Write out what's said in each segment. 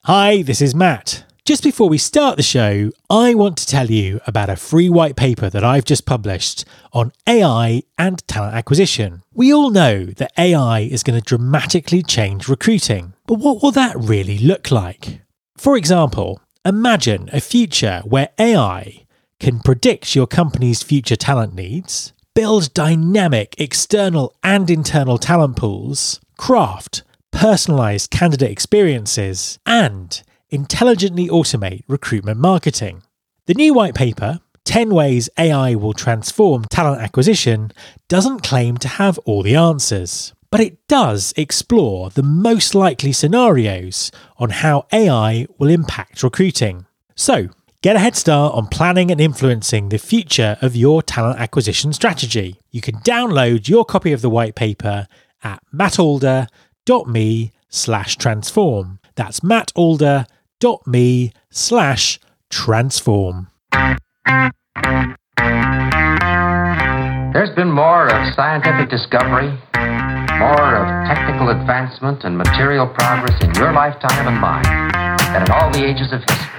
Hi, this is Matt. Just before we start the show, I want to tell you about a free white paper that I've just published on AI and talent acquisition. We all know that AI is going to dramatically change recruiting, but what will that really look like? For example, imagine a future where AI can predict your company's future talent needs, build dynamic external and internal talent pools, craft personalized candidate experiences, and intelligently automate recruitment marketing. The new white paper, 10 Ways AI Will Transform Talent Acquisition, doesn't claim to have all the answers, but it does explore the most likely scenarios on how AI will impact recruiting. So, get a head start on planning and influencing the future of your talent acquisition strategy. You can download your copy of the white paper at mattalder.me/transform. That's mattalder.me/transform. There's been more of scientific discovery, more of technical advancement and material progress in your lifetime and mine than in all the ages of history.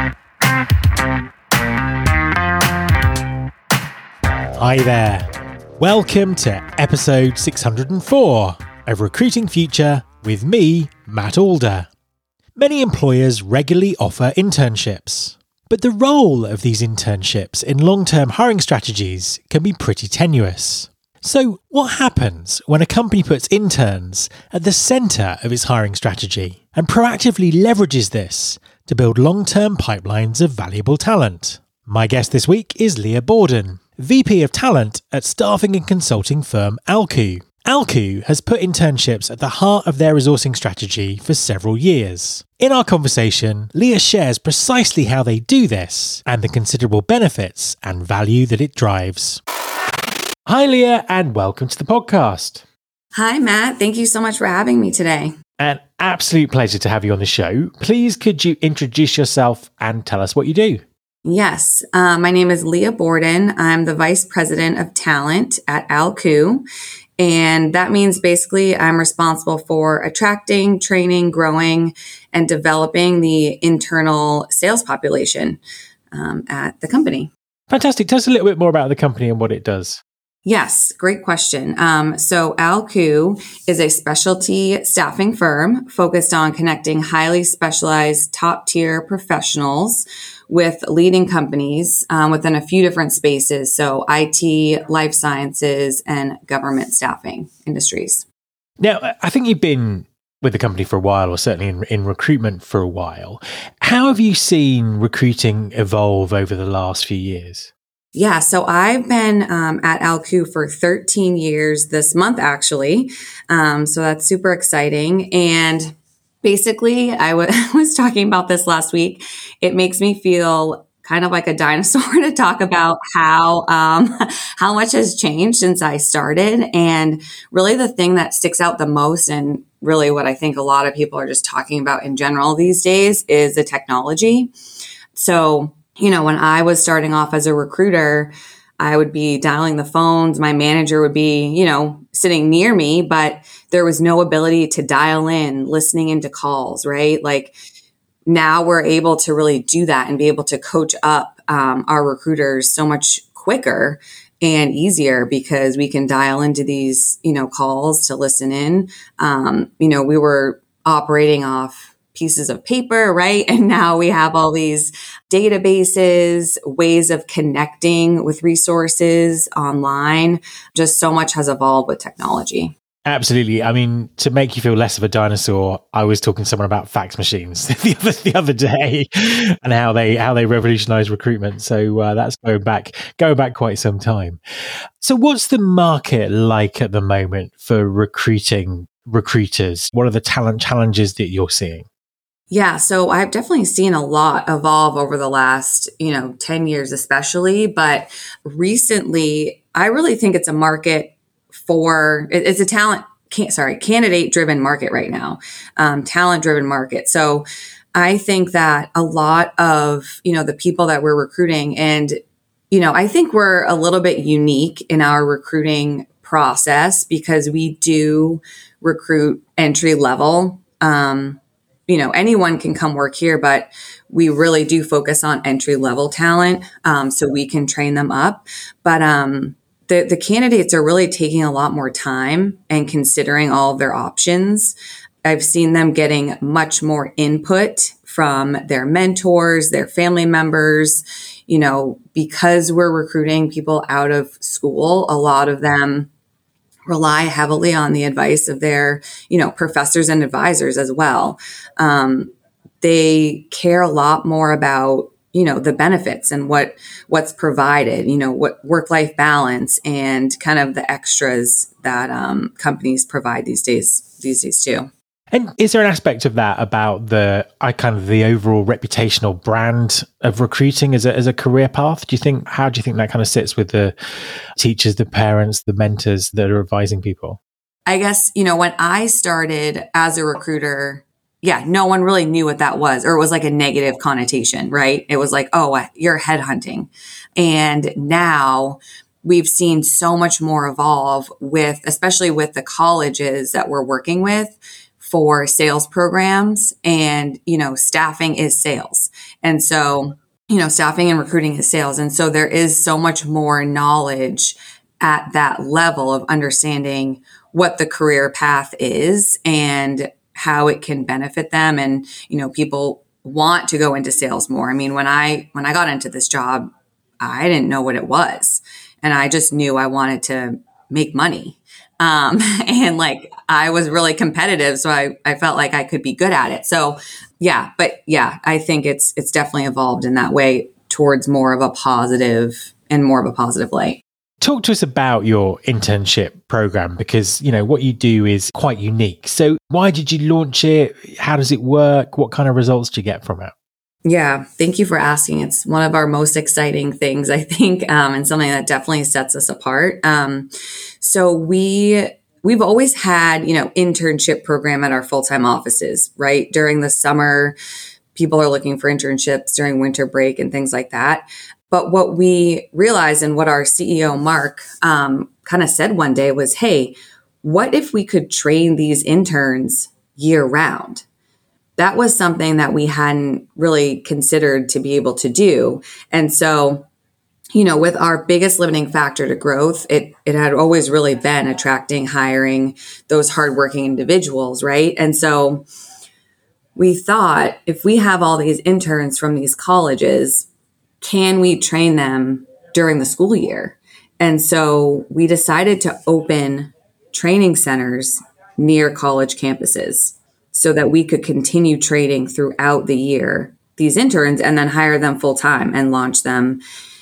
Hi there. Welcome to episode 604 of Recruiting Future with me, Matt Alder. Many employers regularly offer internships, but the role of these internships in long-term hiring strategies can be pretty tenuous. So what happens when a company puts interns at the centre of its hiring strategy and proactively leverages this to build long-term pipelines of valuable talent? My guest this week is Leah Borden, VP of Talent at staffing and consulting firm Alku. Alku has put internships at the heart of their resourcing strategy for several years. In our conversation, Leah shares precisely how they do this and the considerable benefits and value that it drives. Hi Leah, and welcome to the podcast. Hi Matt, thank you so much for having me today. An absolute pleasure to have you on the show. Please could you introduce yourself and tell us what you do? Yes, my name is Leah Borden. I'm the Vice President of Talent at Alku. And that means basically I'm responsible for attracting, training, growing, and developing the internal sales population at the company. Fantastic. Tell us a little bit more about the company and what it does. Yes, great question. So Alku is a specialty staffing firm focused on connecting highly specialized top-tier professionals with leading companies within a few different spaces. So IT, life sciences, and government staffing industries. Now, I think you've been with the company for a while, or certainly in recruitment for a while. How have you seen recruiting evolve over the last few years? Yeah, so I've been at Alku for 13 years this month, actually. So that's super exciting. And basically, I was talking about this last week. It makes me feel kind of like a dinosaur to talk about how much has changed since I started. And really the thing that sticks out the most, and really what I think a lot of people are just talking about in general these days, is the technology. So when I was starting off as a recruiter, I would be dialing the phones. My manager would be, sitting near me, but there was no ability to dial in, listening into calls, right? Like now we're able to really do that and be able to coach up our recruiters so much quicker and easier because we can dial into these, calls to listen in. We were operating off pieces of paper, right? And now we have all these databases, ways of connecting with resources online. Just so much has evolved with technology. Absolutely. I mean, to make you feel less of a dinosaur, I was talking to someone about fax machines the other day and how they revolutionized recruitment. So that's going back quite some time. So what's the market like at the moment for recruiting recruiters? What are the talent challenges that you're seeing? Yeah, so I've definitely seen a lot evolve over the last, 10 years especially, but recently I really think it's a market it's a candidate driven market right now, talent driven market. So I think that a lot of, the people that we're recruiting and, I think we're a little bit unique in our recruiting process because we do recruit entry level, anyone can come work here, but we really do focus on entry level talent. So we can train them up. But the candidates are really taking a lot more time and considering all of their options. I've seen them getting much more input from their mentors, their family members, because we're recruiting people out of school. A lot of them rely heavily on the advice of their, professors and advisors as well. They care a lot more about, the benefits and what's provided, what work-life balance and kind of the extras that companies provide these days too. And is there an aspect of that about the overall reputational brand of recruiting as a career path? How do you think that kind of sits with the teachers, the parents, the mentors that are advising people? I guess, when I started as a recruiter, no one really knew what that was, or it was like a negative connotation, right? It was like, oh, you're headhunting. And now we've seen so much more evolve especially with the colleges that we're working with, for sales programs, and, staffing is sales. And so, staffing and recruiting is sales. And so there is so much more knowledge at that level of understanding what the career path is and how it can benefit them. And, people want to go into sales more. I mean, when I got into this job, I didn't know what it was. And I just knew I wanted to make money. And I was really competitive. So I felt like I could be good at it. So I think it's definitely evolved in that way towards more of a positive light. Talk to us about your internship program, because, what you do is quite unique. So why did you launch it? How does it work? What kind of results do you get from it? Yeah, thank you for asking. It's one of our most exciting things, I think, and something that definitely sets us apart. So we've always had, internship program at our full-time offices, right? During the summer, people are looking for internships during winter break and things like that. But what we realized, and what our CEO, Mark, kind of said one day was, hey, what if we could train these interns year round? That was something that we hadn't really considered to be able to do. And so, with our biggest limiting factor to growth, it had always really been attracting, hiring those hardworking individuals, right? And so we thought, if we have all these interns from these colleges, can we train them during the school year? And so we decided to open training centers near college campuses, so that we could continue training throughout the year these interns, and then hire them full time and launch them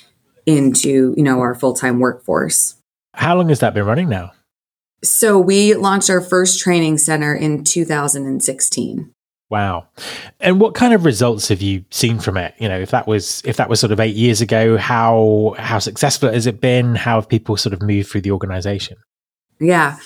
into, our full-time workforce. How long has that been running now? So we launched our first training center in 2016. Wow. And what kind of results have you seen from it? If that was sort of 8 years ago, how successful has it been? How have people sort of moved through the organization? Yeah.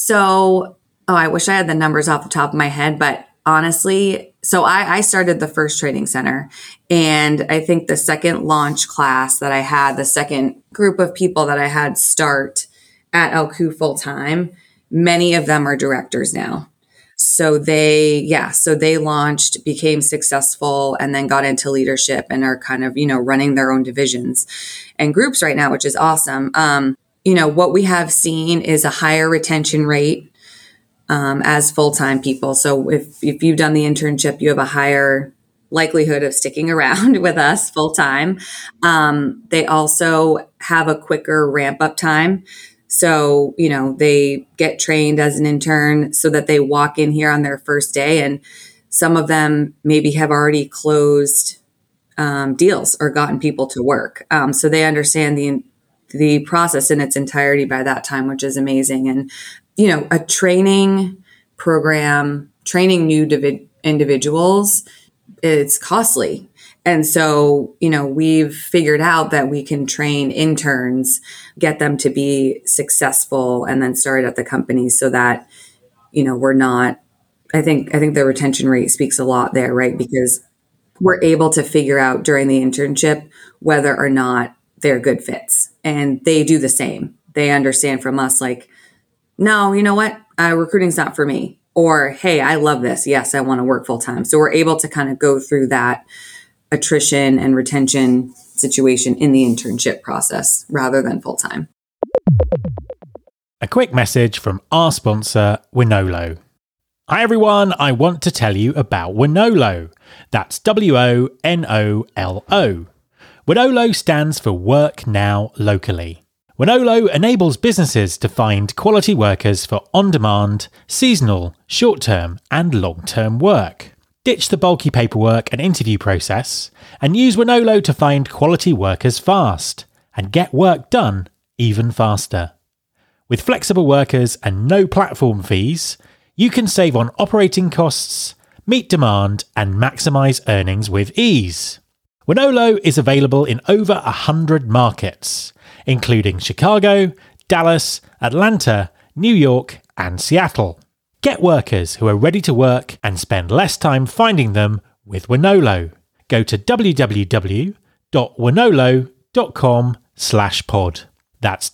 So I wish I had the numbers off the top of my head, but honestly, so I started the first training center, and I think the second launch class that I had, the second group of people that I had start at LQ full time, many of them are directors now. So they launched, became successful, and then got into leadership and are kind of, running their own divisions and groups right now, which is awesome. What we have seen is a higher retention rate as full-time people. So if you've done the internship, you have a higher likelihood of sticking around with us full-time. They also have a quicker ramp-up time. So, they get trained as an intern so that they walk in here on their first day, and some of them maybe have already closed deals or gotten people to work. So they understand the process in its entirety by that time, which is amazing. And a training program, training new individuals, it's costly. And so, we've figured out that we can train interns, get them to be successful, and then start at the company so that, we're not, I think the retention rate speaks a lot there, right? Because we're able to figure out during the internship whether or not they're good fits. And they do the same. They understand from us, like, no, you know what? Recruiting's not for me. or, hey, I love this. Yes, I want to work full time. So we're able to kind of go through that attrition and retention situation in the internship process rather than full time. A quick message from our sponsor, Wonolo. Hi everyone, I want to tell you about Wonolo. That's Wonolo. Wonolo stands for Work Now Locally. Wonolo enables businesses to find quality workers for on-demand, seasonal, short-term and long-term work. Ditch the bulky paperwork and interview process and use Wonolo to find quality workers fast and get work done even faster. With flexible workers and no platform fees, you can save on operating costs, meet demand and maximise earnings with ease. Wonolo is available in over 100 markets, including Chicago, Dallas, Atlanta, New York and Seattle. Get workers who are ready to work and spend less time finding them with Wonolo. Go to www.wonolo.com/pod. That's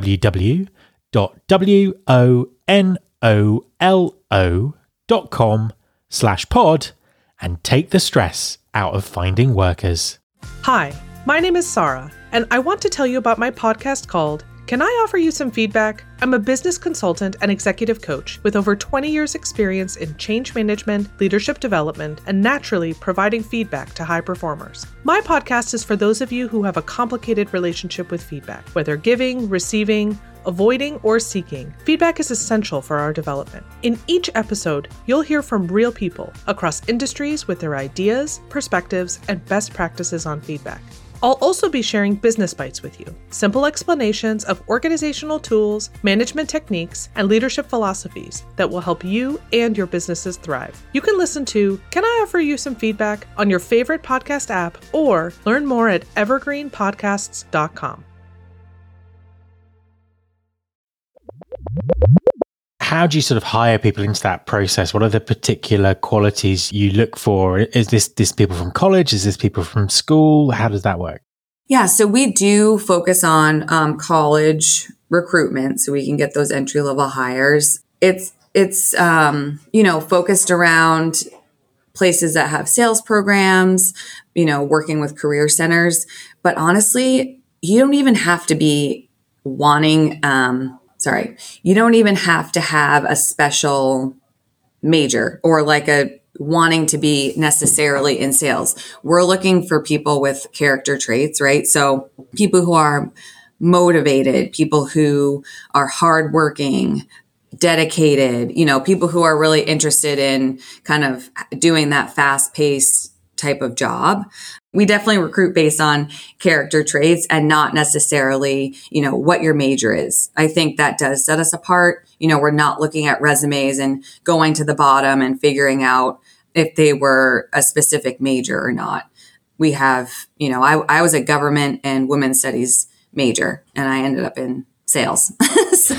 www.wonolo.com/pod and take the stress out of finding workers. Hi, my name is Sarah, and I want to tell you about my podcast called Can I Offer You Some Feedback? I'm a business consultant and executive coach with over 20 years experience in change management, leadership development, and naturally providing feedback to high performers. My podcast is for those of you who have a complicated relationship with feedback, whether giving, receiving, avoiding, or seeking. Feedback is essential for our development. In each episode, you'll hear from real people across industries with their ideas, perspectives, and best practices on feedback. I'll also be sharing business bites with you, simple explanations of organizational tools, management techniques, and leadership philosophies that will help you and your businesses thrive. You can listen to Can I Offer You Some Feedback on your favorite podcast app or learn more at evergreenpodcasts.com. How do you sort of hire people into that process? What are the particular qualities you look for? Is this people from college? Is this people from school? How does that work? Yeah, so we do focus on college recruitment so we can get those entry-level hires. It's focused around places that have sales programs, working with career centers. But honestly, you don't even have to be you don't even have to have a special major or like a wanting to be necessarily in sales. We're looking for people with character traits, right? So people who are motivated, people who are hardworking, dedicated, people who are really interested in kind of doing that fast-paced type of job. We definitely recruit based on character traits and not necessarily, what your major is. I think that does set us apart. We're not looking at resumes and going to the bottom and figuring out if they were a specific major or not. We have, I was a government and women's studies major and I ended up in sales. So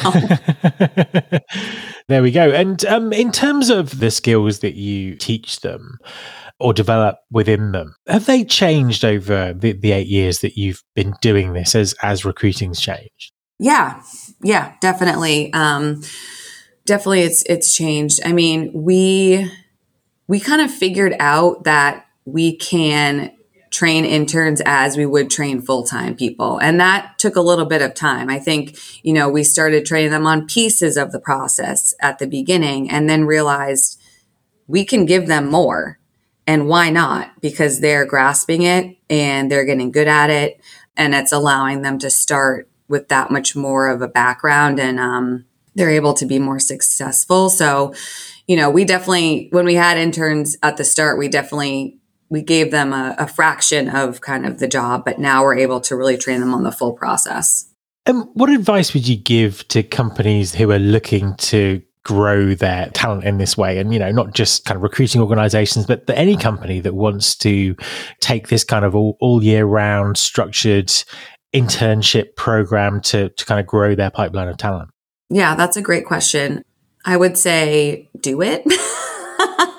there we go. And in terms of the skills that you teach them or develop within them, have they changed over the 8 years that you've been doing this as recruiting's changed? Yeah, definitely. Definitely it's changed. I mean, we kind of figured out that we can train interns as we would train full-time people. And that took a little bit of time. I think, we started training them on pieces of the process at the beginning and then realized we can give them more. And why not? Because they're grasping it and they're getting good at it. And it's allowing them to start with that much more of a background and they're able to be more successful. So, we definitely, when we had interns at the start, we gave them a fraction of kind of the job, but now we're able to really train them on the full process. And what advice would you give to companies who are looking to grow their talent in this way? And, not just kind of recruiting organizations, but any company that wants to take this kind of all year round structured internship program to kind of grow their pipeline of talent? Yeah, that's a great question. I would say do it.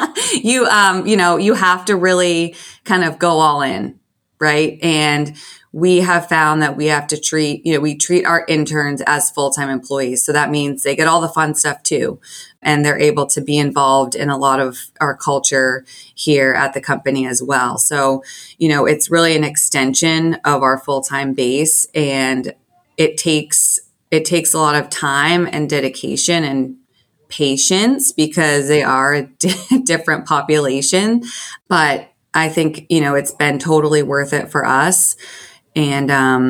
You have to really kind of go all in, right? And we have found that we have to we treat our interns as full-time employees. So that means they get all the fun stuff too. And they're able to be involved in a lot of our culture here at the company as well. So, it's really an extension of our full-time base, and it takes a lot of time and dedication and patience because they are a different population. But I think, it's been totally worth it for us. And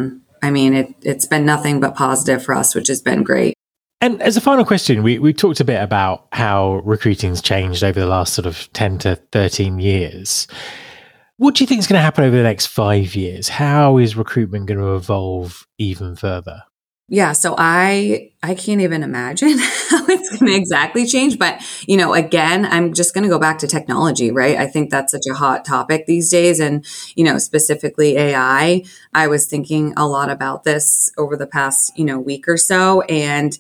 it's been nothing but positive for us, which has been great. And as a final question, we talked a bit about how recruiting's changed over the last sort of 10 to 13 years. What do you think is going to happen over the next 5 years? How is recruitment going to evolve even further? Yeah, so I can't even imagine how it's going to exactly change. But, again, I'm just going to go back to technology, right? I think that's such a hot topic these days. And, specifically AI, I was thinking a lot about this over the past, week or so. And,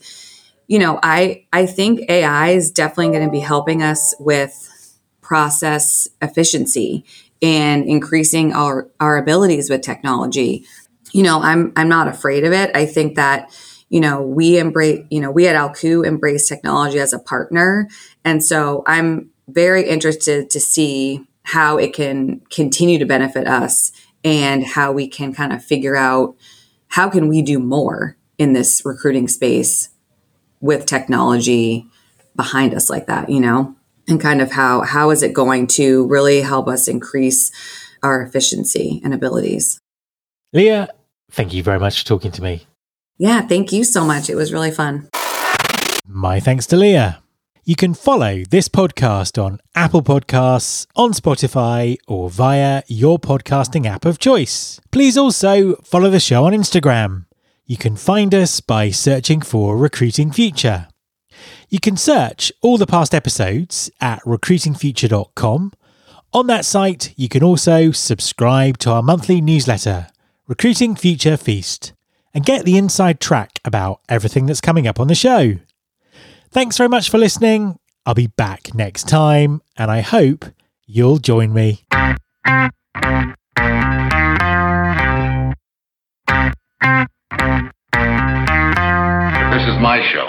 I think AI is definitely going to be helping us with process efficiency and increasing our abilities with technology. I'm not afraid of it. I think that, we at Alku embrace technology as a partner. And so I'm very interested to see how it can continue to benefit us and how we can kind of figure out how can we do more in this recruiting space with technology behind us like that, and kind of how is it going to really help us increase our efficiency and abilities. Leah, thank you very much for talking to me. Yeah, thank you so much. It was really fun. My thanks to Leah. You can follow this podcast on Apple Podcasts, on Spotify, or via your podcasting app of choice. Please also follow the show on Instagram. You can find us by searching for Recruiting Future. You can search all the past episodes at recruitingfuture.com. On that site, you can also subscribe to our monthly newsletter, Recruiting Future Feast, and get the inside track about everything that's coming up on the show. Thanks very much for listening. I'll be back next time, and I hope you'll join me. This is my show.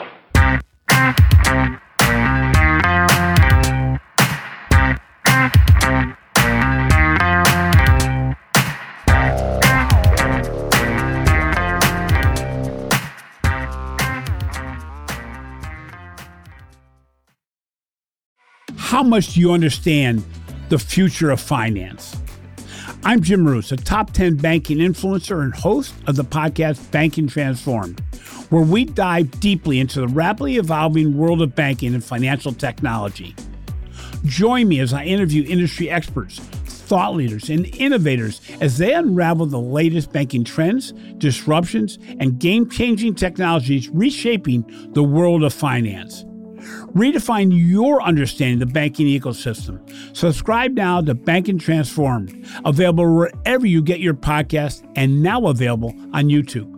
How much do you understand the future of finance? I'm Jim Roos, a top 10 banking influencer and host of the podcast Banking Transformed, where we dive deeply into the rapidly evolving world of banking and financial technology. Join me as I interview industry experts, thought leaders, and innovators as they unravel the latest banking trends, disruptions, and game-changing technologies reshaping the world of finance. Redefine your understanding of the banking ecosystem. Subscribe now to Banking Transformed, available wherever you get your podcast and now available on YouTube.